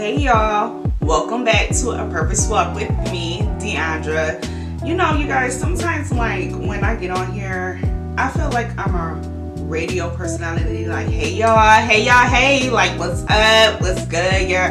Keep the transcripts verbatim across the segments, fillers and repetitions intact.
Hey y'all, welcome back to A Purpose Walk with me, Deandra. You know, you guys, sometimes like when I get on here, I feel like I'm a radio personality, like, hey y'all, hey y'all, hey, like, what's up, what's good, yeah.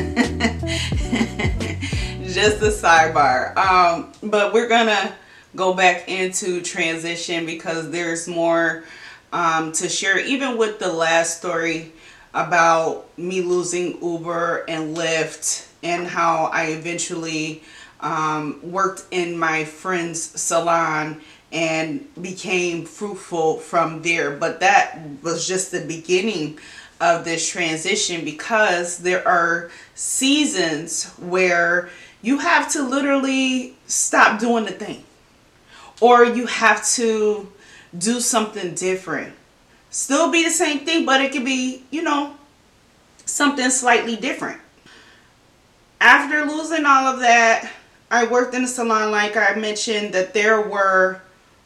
Just a sidebar. Um, but we're gonna go back into transition because there's more um, to share, even with the last story about me losing Uber and Lyft and how I eventually um, worked in my friend's salon and became fruitful from there. But that was just the beginning of this transition, because there are seasons where you have to literally stop doing the thing, or you have to do something different. Still be the same thing, but it could be, you know, something slightly different. After losing all of that, I worked in a salon, like I mentioned, that there were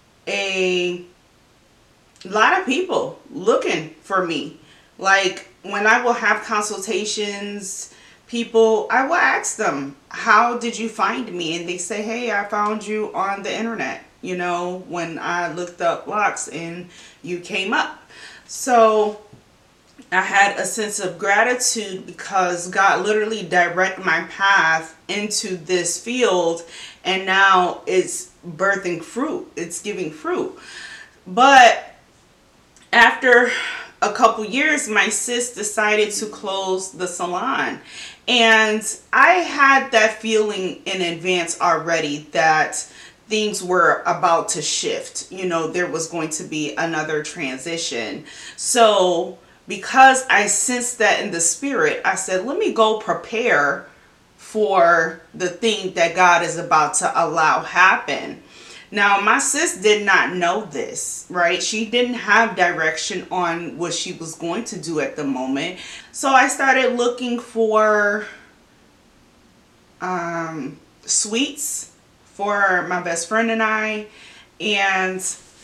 a lot of people looking for me. Like when I will have consultations, people, I will ask them, how did you find me? And they say, hey, I found you on the internet. You know, when I looked up locks and you came up. So I had a sense of gratitude because God literally directed my path into this field, and now it's birthing fruit. It's giving fruit. But after a couple years, my sis decided to close the salon. And I had that feeling in advance already that things were about to shift. You know, there was going to be another transition. So because I sensed that in the spirit, I said, let me go prepare for the thing that God is about to allow happen. Now, my sis did not know this, right? She didn't have direction on what she was going to do at the moment. So I started looking for um, suites for my best friend and I, and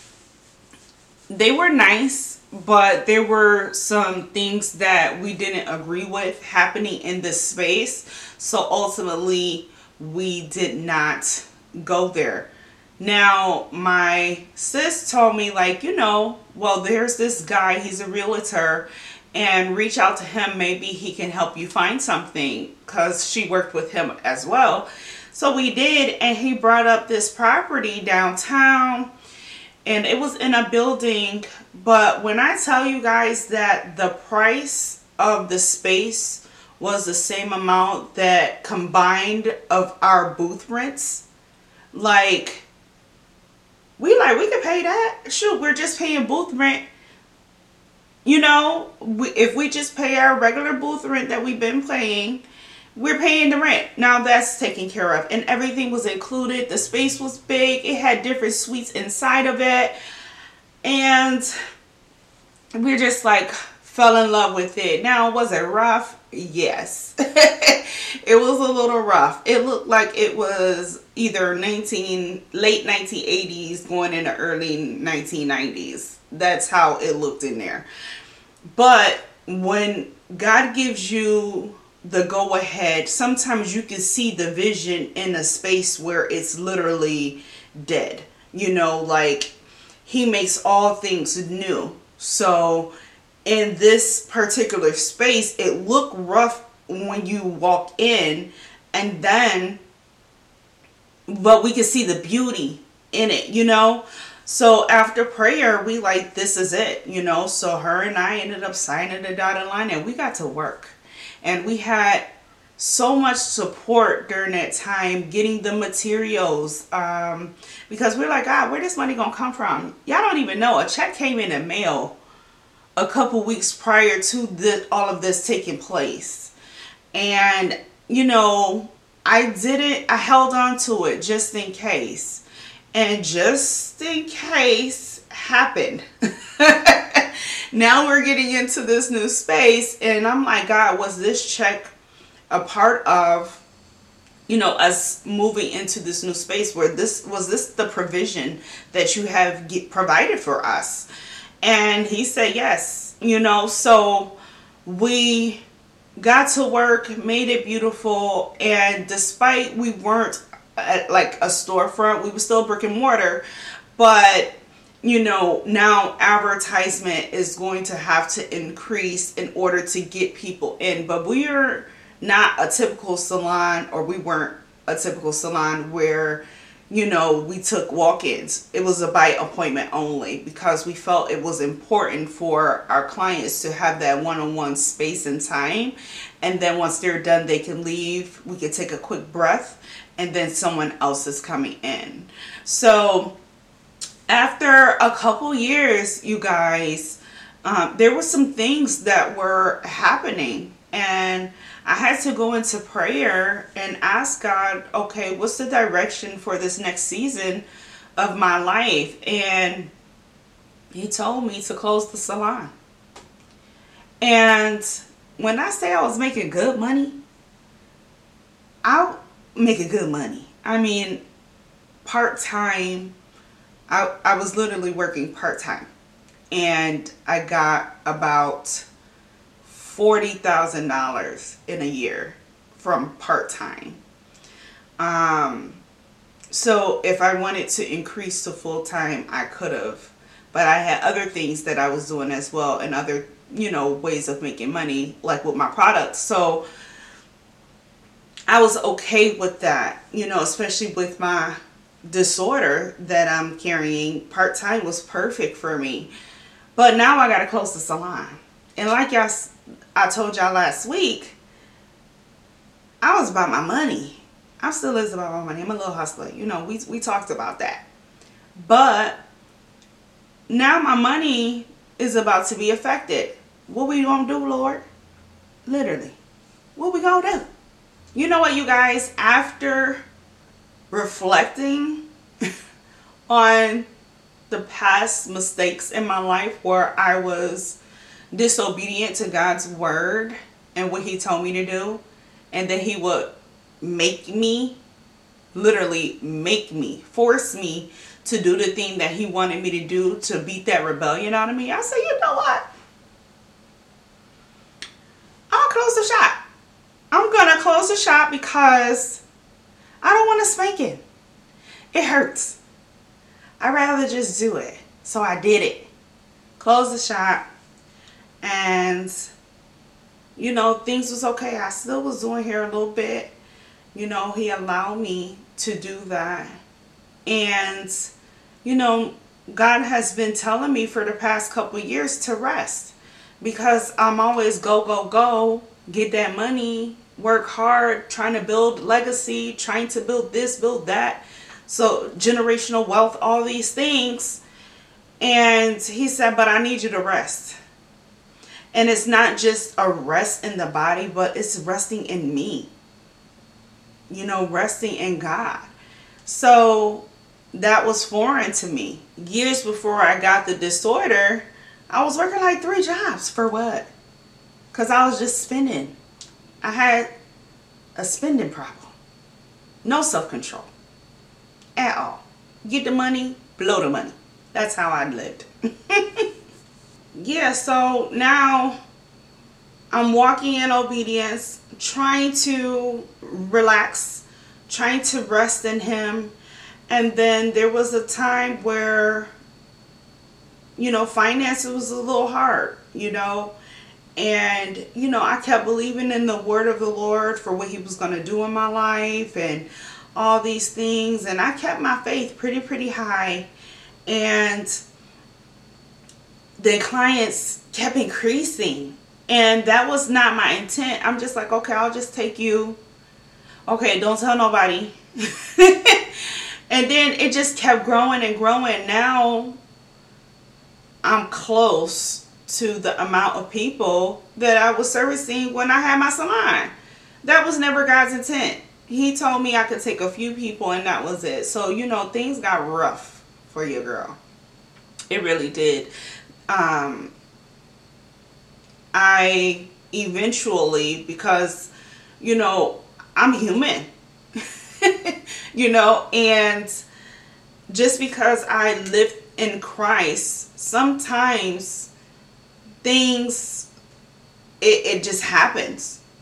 they were nice, but there were some things that we didn't agree with happening in this space. So ultimately, we did not go there. Now, my sis told me, like, you know, well, there's this guy, he's a realtor, and reach out to him. Maybe he can help you find something, because she worked with him as well. So we did, and he brought up this property downtown, and it was in a building. But when I tell you guys that the price of the space was the same amount that combined of our booth rents, like, we like, we could pay that. Shoot, we're just paying booth rent. You know, we, if we just pay our regular booth rent that we've been paying, we're paying the rent. Now that's taken care of. And everything was included. The space was big. It had different suites inside of it. And we just like fell in love with it. Now, was it rough? Yes. It was a little rough. It looked like it was either nineteen late nineteen eighties going into early nineteen nineties. That's how it looked in there. But when God gives you the go ahead, sometimes you can see the vision in a space where it's literally dead. You know, like he makes all things new. So in this particular space, it looked rough when you walk in, and then but we could see the beauty in it, you know. So after prayer, we like, this is it, you know. So her and I ended up signing the dotted line, and we got to work. And we had so much support during that time, getting the materials, um, because we're like, God, where this money gonna come from? Y'all don't even know. A check came in the mail a couple weeks prior to the, all of this taking place. And, you know, I didn't, I held on to it just in case. And just in case happened. Now we're getting into this new space, and I'm like, God, was this check a part of, you know, us moving into this new space? Where this was this the provision that you have get, provided for us? And he said yes, you know. So we got to work, made it beautiful, and despite we weren't at like a storefront, we were still brick and mortar, but you know, now advertisement is going to have to increase in order to get people in. But we're not a typical salon, or we weren't a typical salon where, you know, we took walk-ins. It was a by appointment only, because we felt it was important for our clients to have that one-on-one space and time. And then once they're done, they can leave. We can take a quick breath, and then someone else is coming in. So after a couple years, you guys, um, there were some things that were happening, and I had to go into prayer and ask God, okay, what's the direction for this next season of my life? And he told me to close the salon. And when I say I was making good money, I making good money. I mean, part-time, I, I was literally working part-time, and I got about forty thousand dollars in a year from part-time. Um, so if I wanted to increase to full-time, I could have, but I had other things that I was doing as well, and other, you know, ways of making money, like with my products. So I was okay with that, you know, especially with my disorder that I'm carrying. Part-time was perfect for me. But now I gotta close the salon. And like y'all, I told y'all last week, I was about my money. I still is about my money. I'm a little hustler. You know, we, we talked about that. But now my money is about to be affected. What we gonna do, Lord? Literally. What we gonna do? You know what, you guys? After reflecting on the past mistakes in my life where I was disobedient to God's word and what he told me to do, and then he would make me, literally make me, force me to do the thing that he wanted me to do to beat that rebellion out of me, I said, you know what? I'll close the shop. I'm gonna close the shop because I don't want to spank it. It hurts. I'd rather just do it. So I did it. Closed the shop. And, you know, things was okay. I still was doing hair a little bit. You know, he allowed me to do that. And, you know, God has been telling me for the past couple of years to rest. Because I'm always go, go, go. Get that money. Work hard. Trying to build legacy. Trying to build this, build that. So generational wealth, all these things. And he said, but I need you to rest. And it's not just a rest in the body, but it's resting in me. You know, resting in God. So that was foreign to me. Years before I got the disorder, I was working like three jobs. For what? Because I was just spending. I had a spending problem. No self-control. At all. Get the money, blow the money. That's how I lived. Yeah, so now I'm walking in obedience, trying to relax, trying to rest in him. And then there was a time where, you know, finances was a little hard, you know. And, you know, I kept believing in the word of the Lord for what he was going to do in my life and all these things. And I kept my faith pretty, pretty high. And the clients kept increasing. And that was not my intent. I'm just like, okay, I'll just take you. Okay, don't tell nobody. And then it just kept growing and growing. Now I'm close to the amount of people that I was servicing when I had my salon. That was never God's intent. He told me I could take a few people and that was it. So, you know, things got rough for your girl. It really did. Um, I eventually, because, you know, I'm human, you know, and just because I live in Christ, sometimes things, it, it just happens.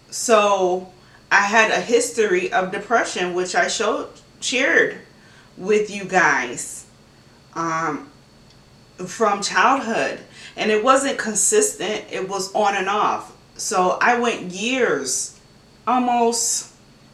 So I had a history of depression, which I showed shared with you guys um, from childhood. And it wasn't consistent. It was on and off. So I went years, almost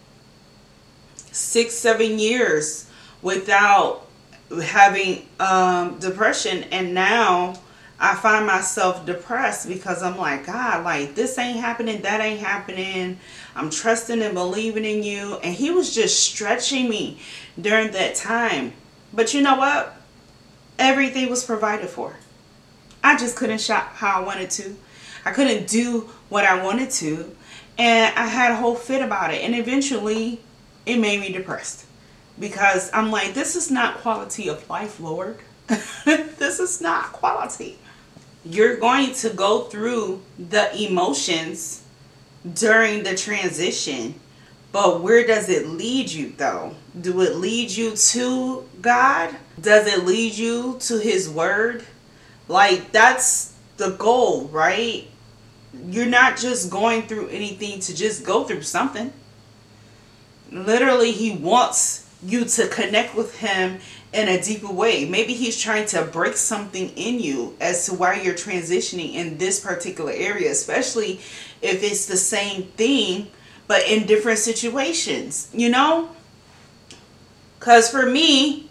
six, seven years without having um, depression. And now I find myself depressed because I'm like, God, like this ain't happening, that ain't happening. I'm trusting and believing in you. And he was just stretching me during that time. But you know what? Everything was provided for. I just couldn't shop how I wanted to. I couldn't do what I wanted to. And I had a whole fit about it. And eventually it made me depressed. Because I'm like, this is not quality of life, Lord. This is not quality. You're going to go through the emotions during the transition, but where does it lead you though? Do it lead you to God? Does it lead you to his word? Like, that's the goal, right? You're not just going through anything to just go through something. Literally, he wants you to connect with him in a deeper way. Maybe he's trying to break something in you as to why you're transitioning in this particular area, especially if it's the same thing but in different situations, you know? Because for me,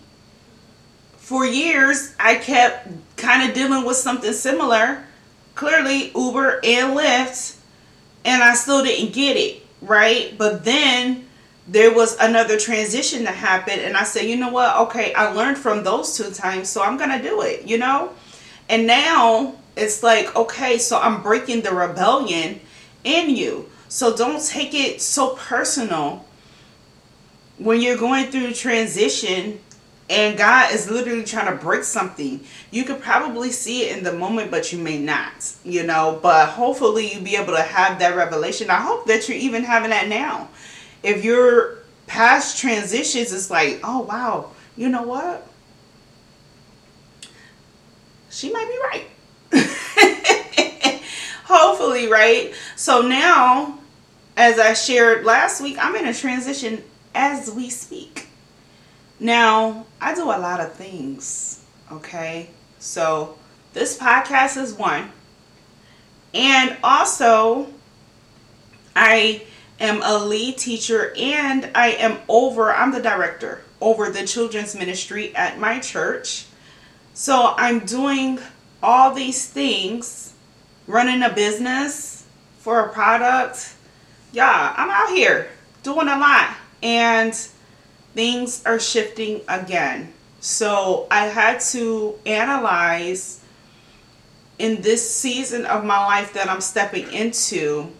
for years I kept kind of dealing with something similar, clearly Uber and Lyft, and I still didn't get it, right? But then there was another transition that happened, and I said, you know what? Okay, I learned from those two times, so I'm going to do it, you know? And now it's like, okay, so I'm breaking the rebellion in you. So don't take it so personal when you're going through transition and God is literally trying to break something. You could probably see it in the moment, but you may not, you know? But hopefully you'll be able to have that revelation. I hope that you're even having that now. If your past transitions is like, oh, wow, you know what? She might be right. Hopefully, right? So now, as I shared last week, I'm in a transition as we speak. Now, I do a lot of things, okay? So this podcast is one. And also, I am a lead teacher, and I am over, I'm the director over the children's ministry at my church. So I'm doing all these things, running a business for a product. Yeah, I'm out here doing a lot, and things are shifting again. So I had to analyze in this season of my life that I'm stepping into,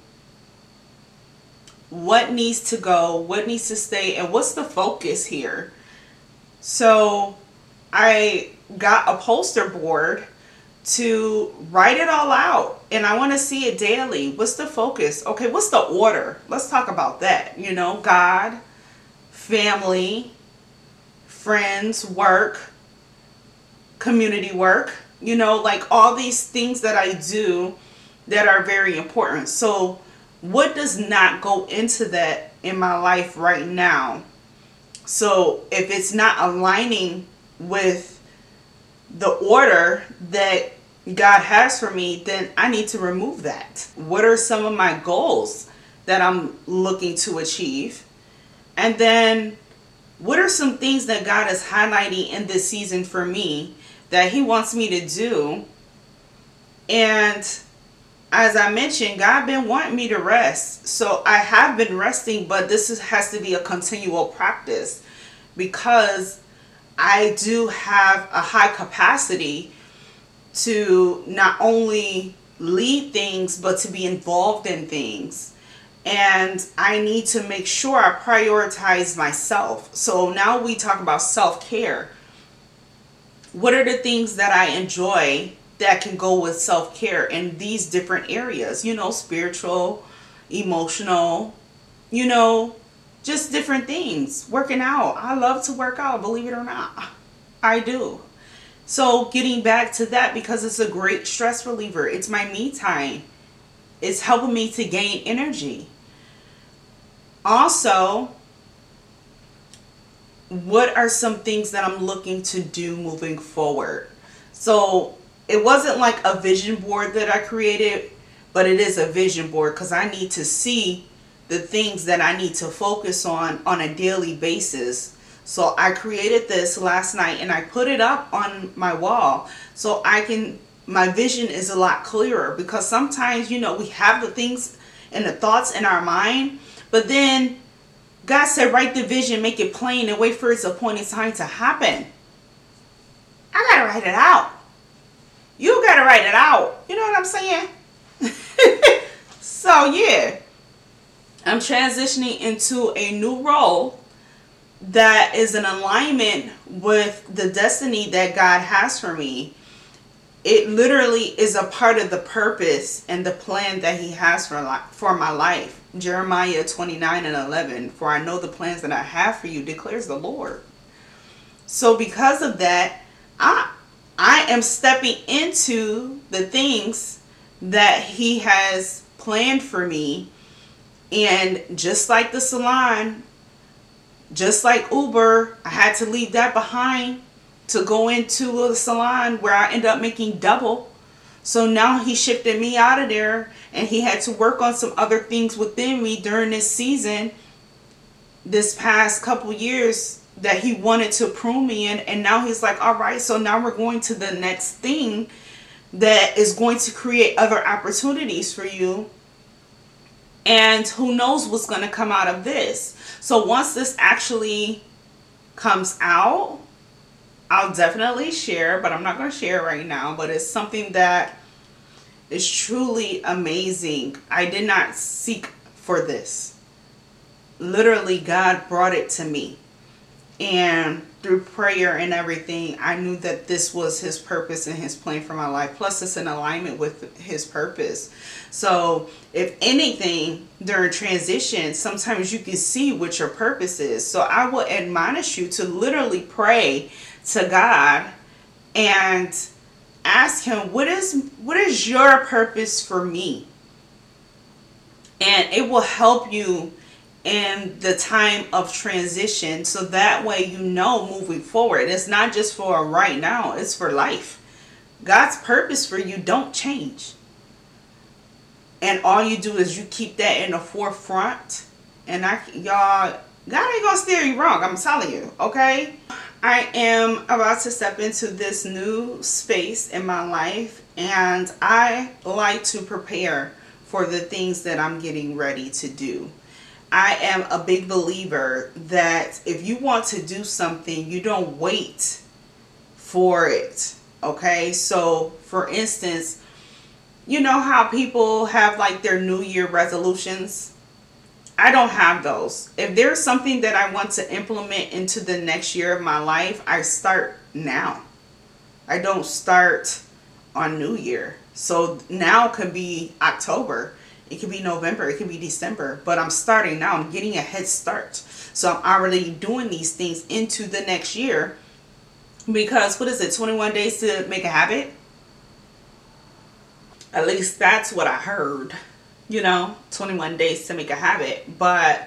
what needs to go, what needs to stay, and what's the focus here. So I got a poster board to write it all out, and I want to see it daily. What's the focus? Okay, what's the order? Let's talk about that. You know, God, family, friends, work, community work, you know, like all these things that I do that are very important. So what does not go into that in my life right now? So if it's not aligning with the order that God has for me, then I need to remove that. What are some of my goals that I'm looking to achieve? And then what are some things that God is highlighting in this season for me that he wants me to do? And as I mentioned, God been wanting me to rest. So I have been resting, but this is, has to be a continual practice, because I do have a high capacity to not only lead things, but to be involved in things. And I need to make sure I prioritize myself. So now we talk about self-care. What are the things that I enjoy that can go with self-care in these different areas? You know, spiritual, emotional, you know, just different things. Working out. I love to work out, believe it or not. I do. So getting back to that, because it's a great stress reliever. It's my me time. It's helping me to gain energy. Also, what are some things that I'm looking to do moving forward? So it wasn't like a vision board that I created, but it is a vision board because I need to see the things that I need to focus on on a daily basis. So I created this last night and I put it up on my wall so I can, my vision is a lot clearer, because sometimes, you know, we have the things and the thoughts in our mind, but then God said, write the vision, make it plain, and wait for its appointed time to happen. I gotta write it out. You gotta write it out. You know what I'm saying? So yeah, I'm transitioning into a new role that is in alignment with the destiny that God has for me. It literally is a part of the purpose and the plan that he has for li- for my life. Jeremiah twenty-nine and eleven, for I know the plans that I have for you, declares the Lord. So because of that, I I am stepping into the things that he has planned for me. And just like the salon, just like Uber, I had to leave that behind to go into a salon where I end up making double. So now he shifted me out of there, and he had to work on some other things within me during this season, this past couple years, that he wanted to prune me in. And now he's like, all right, so now we're going to the next thing that is going to create other opportunities for you. And who knows what's going to come out of this. So once this actually comes out, I'll definitely share, but I'm not going to share right now. But it's something that is truly amazing. I did not seek for this. Literally, God brought it to me. And through prayer and everything, I knew that this was his purpose and his plan for my life. Plus, it's in alignment with his purpose. So, if anything, during transition, sometimes you can see what your purpose is. So, I will admonish you to literally pray to God and ask him, what is what is your purpose for me? And it will help you in the time of transition, so that way you know moving forward. It's not just for right now, it's for life. God's purpose for you don't change. And all you do is you keep that in the forefront. And I y'all, God ain't gonna steer you wrong, I'm telling you, okay? I am about to step into this new space in my life, and I like to prepare for the things that I'm getting ready to do. I am a big believer that if you want to do something, you don't wait for it. Okay, so for instance, you know how people have like their New Year resolutions? I don't have those. If there's something that I want to implement into the next year of my life, I start now. I don't start on New Year. So now could be October. It could be November, it could be December, but I'm starting now. I'm getting a head start. So I'm already doing these things into the next year, because what is it, twenty-one days to make a habit? At least that's what I heard, you know, twenty-one days to make a habit. But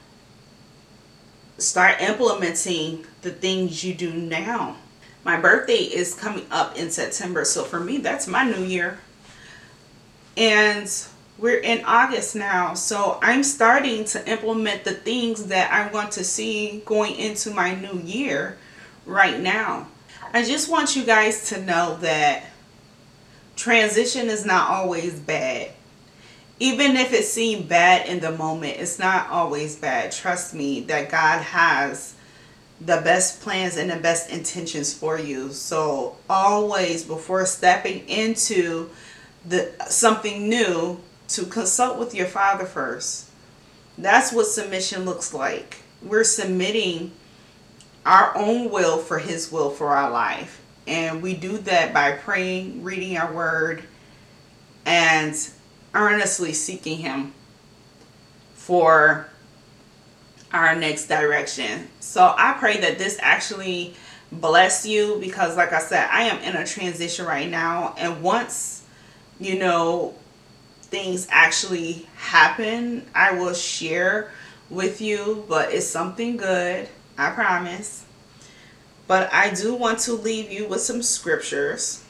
start implementing the things you do now. My birthday is coming up in September, so for me, that's my new year. And we're in August now, so I'm starting to implement the things that I want to see going into my new year right now. I just want you guys to know that transition is not always bad. Even if it seemed bad in the moment, it's not always bad. Trust me that God has the best plans and the best intentions for you. So always, before stepping into the something new, to consult with your Father first. That's what submission looks like. We're submitting our own will for his will for our life. And we do that by praying, reading our word, and earnestly seeking him for our next direction. So I pray that this actually bless you, because like I said, I am in a transition right now. And once, you know, things actually happen, I will share with you, but it's something good, I promise. But I do want to leave you with some scriptures.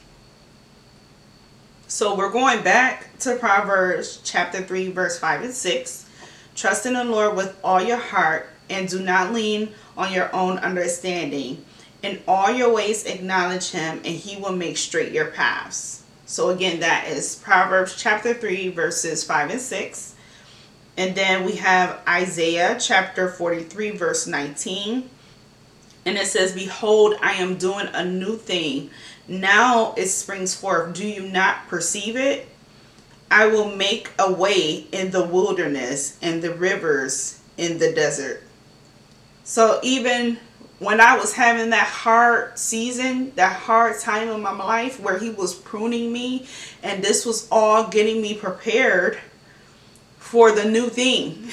So we're going back to Proverbs chapter three, verse five and six. Trust in the Lord with all your heart and do not lean on your own understanding. In all your ways acknowledge him and he will make straight your paths. So again, that is Proverbs chapter three, verses five and six. And then we have Isaiah chapter forty-three, verse nineteen. And it says, behold, I am doing a new thing. Now it springs forth. Do you not perceive it? I will make a way in the wilderness and the rivers in the desert. So even when I was having that hard season, that hard time in my life where he was pruning me, and this was all getting me prepared for the new thing.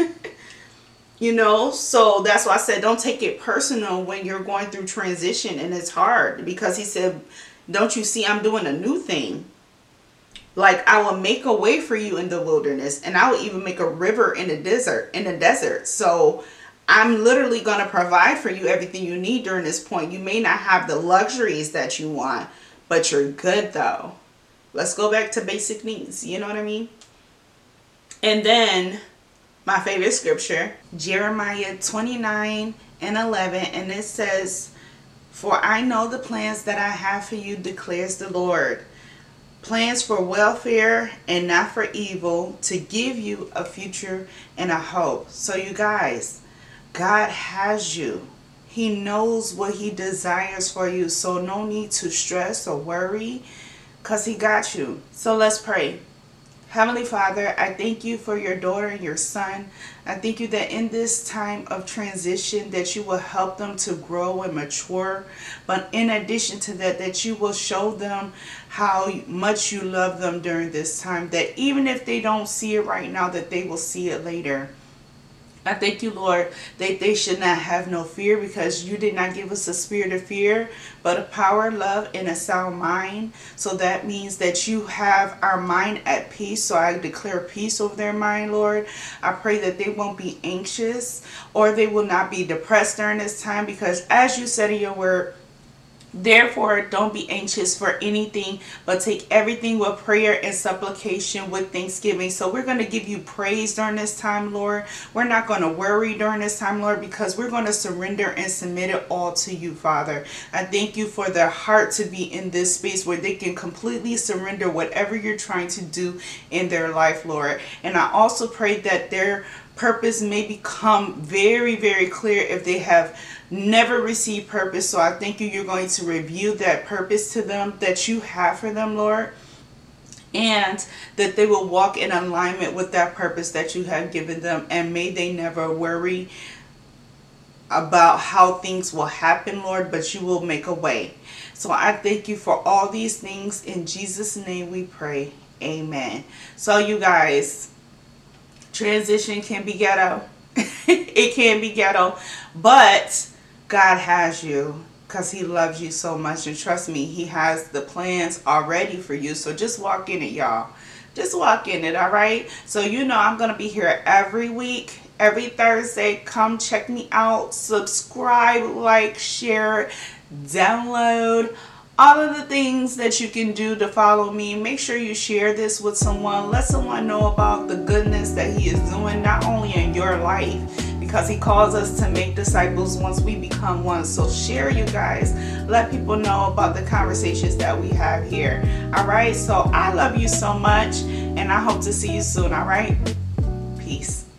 You know, so that's why I said don't take it personal when you're going through transition and it's hard, because he said, don't you see I'm doing a new thing? Like, I will make a way for you in the wilderness, and I will even make a river in the desert, in the desert. So I'm literally going to provide for you everything you need during this point. You may not have the luxuries that you want, but you're good though. Let's go back to basic needs. You know what I mean? And then my favorite scripture, Jeremiah twenty-nine and eleven, and it says, for I know the plans that I have for you, declares the Lord. Plans for welfare and not for evil, to give you a future and a hope. So you guys, God has you. He knows what he desires for you. So no need to stress or worry, because he got you. So let's pray. Heavenly Father, I thank you for your daughter and your son. I thank you that in this time of transition that you will help them to grow and mature. But in addition to that, that you will show them how much you love them during this time. That even if they don't see it right now, that they will see it later. I thank you, Lord, that they should not have no fear, because you did not give us a spirit of fear, but a power, love, and a sound mind. So that means that you have our mind at peace. So I declare peace over their mind, Lord. I pray that they won't be anxious or they will not be depressed during this time, because as you said in your word, therefore, don't be anxious for anything, but take everything with prayer and supplication with thanksgiving. So we're going to give you praise during this time, Lord. We're not going to worry during this time, Lord, because we're going to surrender and submit it all to you, Father. I thank you for their heart to be in this space where they can completely surrender whatever you're trying to do in their life, Lord. And I also pray that their purpose may become very, very clear if they have never received purpose. So I thank you, you're going to reveal that purpose to them that you have for them, Lord, and that they will walk in alignment with that purpose that you have given them. And may they never worry about how things will happen, Lord, but you will make a way. So I thank you for all these things. In Jesus' name we pray. Amen. So you guys, transition can be ghetto. It can be ghetto, but God has you, because he loves you so much. And trust me, he has the plans already for you. So just walk in it, y'all. Just walk in it, all right? So you know I'm going to be here every week, every Thursday. Come check me out. Subscribe, like, share, download. All of the things that you can do to follow me. Make sure you share this with someone. Let someone know about the goodness that he is doing, not only in your life, because he calls us to make disciples once we become one. So share, you guys. Let people know about the conversations that we have here. All right. So I love you so much, and I hope to see you soon. All right. Peace.